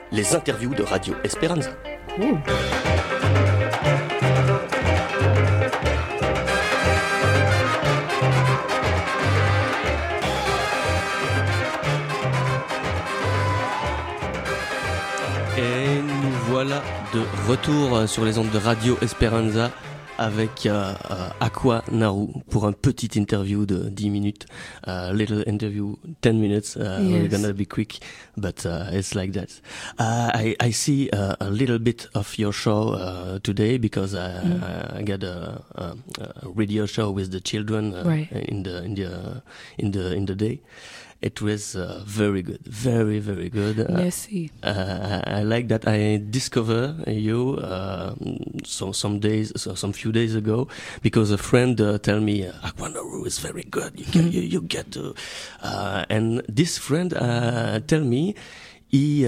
les interviews de Radio Esperanza. Ooh. Et nous voilà de retour sur les ondes de Radio Esperanza avec Aqua Naru pour un petit interview de 10 minutes. Little interview, 10 minutes. Yes. We're gonna be quick, but it's like that. I see a little bit of your show today because I got a radio show with the children Right. in the day. It was very good, very, very good. Merci. I like that I discovered you some few days ago because a friend tell me Aqua Naru is very good. You get to, and this friend tell me he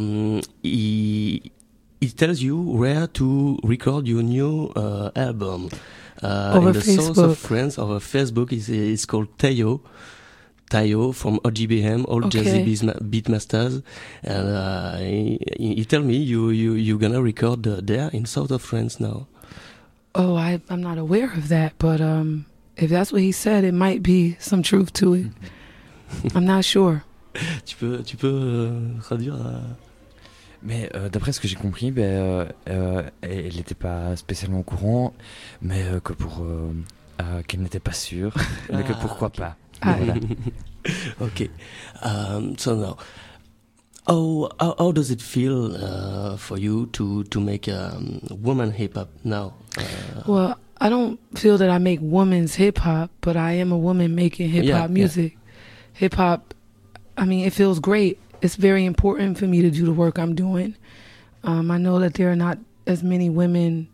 tells you where to record your new album Over in the south of Facebook. France over Facebook. It's called Tayo from OGBM, Old Okay. Jazzy Beatmasters, and he tell me you gonna record there in south of France now. Oh, I'm not aware of that, but if that's what he said, it might be some truth to it. I'm not sure. Tu peux traduire Mais d'après ce que j'ai compris, elle n'était pas spécialement au courant, mais qu'elle n'était pas sûre, mais que pourquoi ok. pas. Ah. Voilà. Okay, so now, how does it feel for you to make woman hip hop now? Well, I don't feel that I make women's hip hop, but I am a woman making hip hop music. Hip hop, I mean, it feels great. It's very important for me to do the work I'm doing. I know that there are not as many women,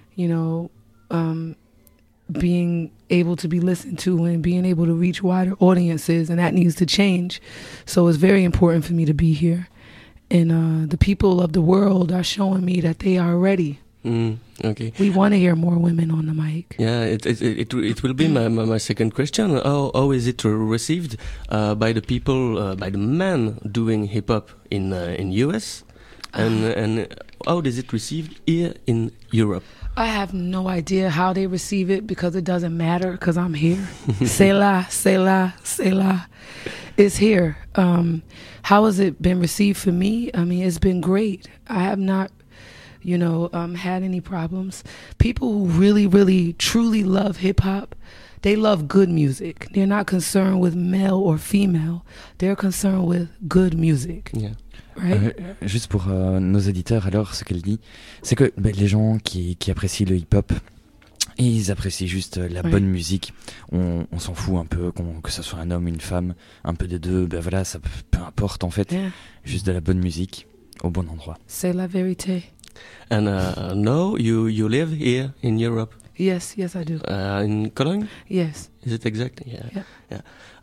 being able to be listened to and being able to reach wider audiences, and that needs to change. So it's very important for me to be here. And the people of the world are showing me that they are ready. Okay. We want to hear more women on the mic. Yeah, it will be my second question. How is it received by the people, by the men doing hip hop in US, and how is it received here in Europe? I have no idea how they receive it because it doesn't matter because I'm here. C'est là, c'est là, c'est là. It's here. How has it been received for me? I mean, it's been great. I have not, had any problems. People who really, really, truly love hip-hop, they love good music. They're not concerned with male or female. They're concerned with good music. Yeah. Right? Juste pour nos éditeurs, alors, ce qu'elle dit, c'est que les gens qui apprécient le hip-hop, ils apprécient juste la bonne musique. On s'en fout un peu, que ce soit un homme, une femme, un peu des deux. Ben voilà, ça peu importe en fait. Yeah. Juste de la bonne musique au bon endroit. C'est la vérité. And now you live here in Europe. Yes, I do. In Cologne? Yes. Is it exact? Yeah.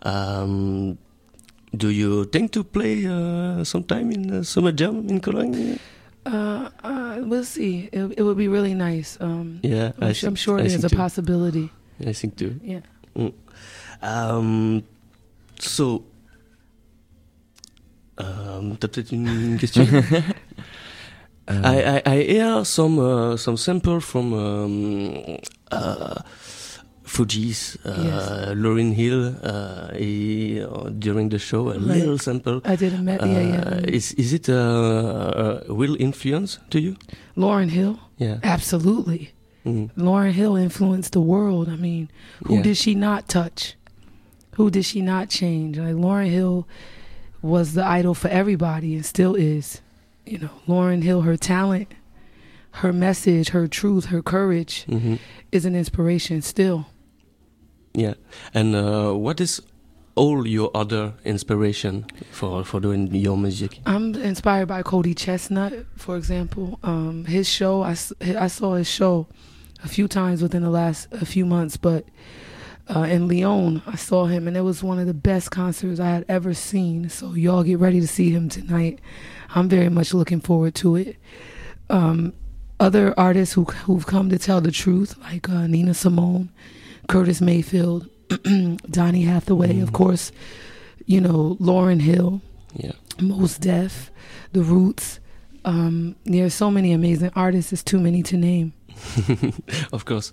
Do you think to play sometime in Summer Jam in Cologne? We'll see. It would be really nice. Yeah, I'm sure there's a possibility. I think too. Yeah. So, t'as peut-être une question? I hear some sample from Fugees, Yes. Lauryn Hill, during the show, a little sample. I did yeah. Is it a real influence to you? Lauryn Hill? Yeah. Absolutely. Lauryn Hill influenced the world. I mean, who did she not touch? Who did she not change? Like, Lauryn Hill was the idol for everybody and still is. Lauryn Hill, her talent, her message, her truth, her courage is an inspiration still. Yeah. And what is all your other inspiration for doing your music? I'm inspired by Cody Chestnut, for example. His show, I saw his show a few times within the last few months, but in Lyon, I saw him, and it was one of the best concerts I had ever seen. So y'all get ready to see him tonight. I'm very much looking forward to it. Other artists who've come to tell the truth, like Nina Simone, Curtis Mayfield, Donny Hathaway, of course, Lauryn Hill, Mos Def, The Roots, There's so many amazing artists. It's too many to name. Of course.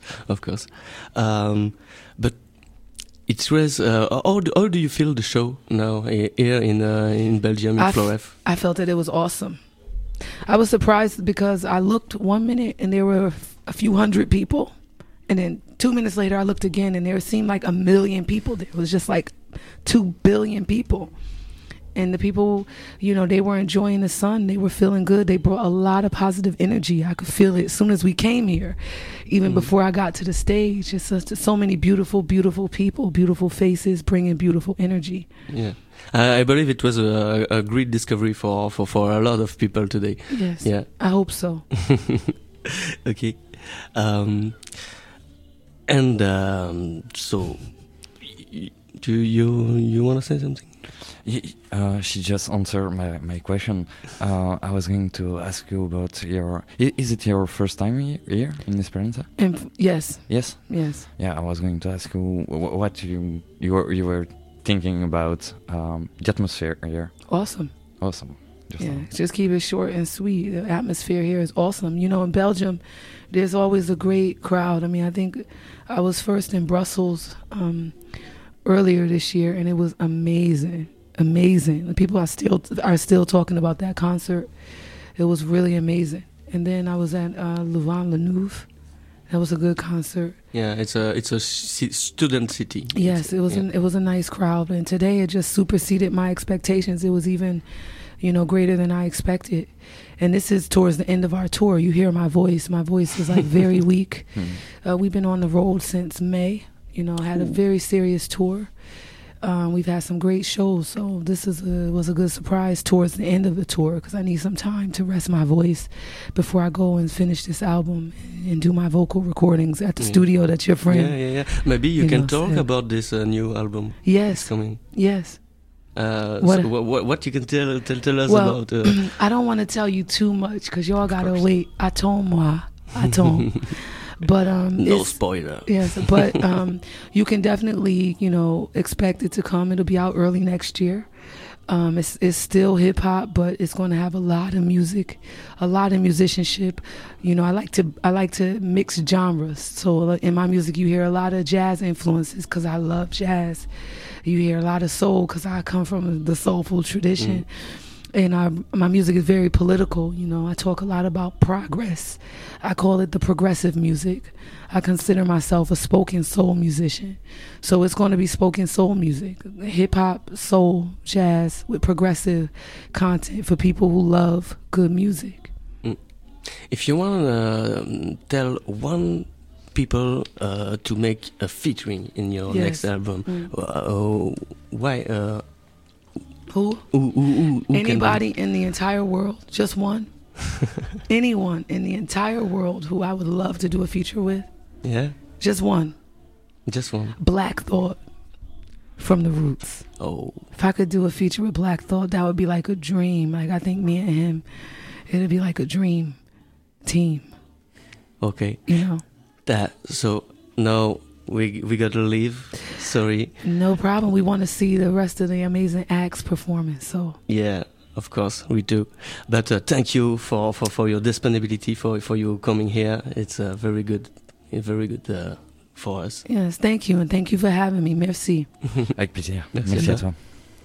But it was. How do you feel the show now here in Belgium in Floref? I felt that it was awesome. I was surprised because I looked 1 minute and there were a few hundred people, and then 2 minutes later I looked again and there seemed like 1 million people. There was just like 2 billion people. And the people, they were enjoying the sun. They were feeling good. They brought a lot of positive energy. I could feel it as soon as we came here. Even before I got to the stage, it's just so many beautiful, beautiful people, beautiful faces, bringing beautiful energy. Yeah. I believe it was a great discovery for a lot of people today. Yes. Yeah. I hope so. Okay. So, do you want to say something? She just answered my question. I was going to ask you about is it your first time here in Esperanza? Yes. Yes? Yes. Yeah, I was going to ask you what you were thinking about the atmosphere here. Awesome. Just keep it short and sweet. The atmosphere here is awesome. In Belgium, there's always a great crowd. I mean, I think I was first in Brussels earlier this year, and it was amazing. The people are still talking about that concert. It was really amazing. And then I was at Louvain-la-Neuve. That was a good concert. Yeah, it's a student city. Yes, it was a nice crowd, and today it just superseded my expectations. It was even, greater than I expected. And this is towards the end of our tour. You hear my voice. My voice is like very weak. We've been on the road since May. Had a very serious tour. We've had some great shows, so this was a good surprise towards the end of the tour because I need some time to rest my voice before I go and finish this album and do my vocal recordings at the studio that your friend. Yeah. Maybe you can talk about this new album. Yes. Coming. Yes. What you can tell us about? I don't want to tell you too much because y'all gotta wait. Attends-moi. But no spoiler. Yes, but you can definitely expect it to come. It'll be out early next year. It's still hip hop, but it's going to have a lot of music, a lot of musicianship. I like to mix genres. So in my music, you hear a lot of jazz influences because I love jazz. You hear a lot of soul because I come from the soulful tradition. And my music is very political. I talk a lot about progress. I call it the progressive music. I consider myself a spoken soul musician. So it's going to be spoken soul music, hip hop, soul, jazz with progressive content for people who love good music. If you want to tell one people to make a featuring in your next album, why? Who anybody in the entire world, just one. Anyone in the entire world who I would love to do a feature with. Yeah. Just one. Black Thought from The Roots. Oh. If I could do a feature with Black Thought, that would be like a dream. Like I think me and him, it'd be like a dream team. Okay. So now we gotta leave. Sorry. No problem. We want to see the rest of the amazing acts performance. So yeah, of course we do. But thank you for your disponibility for you coming here. It's very good for us. Yes, thank you, and thank you for having me. Merci. Avec plaisir. Merci à toi.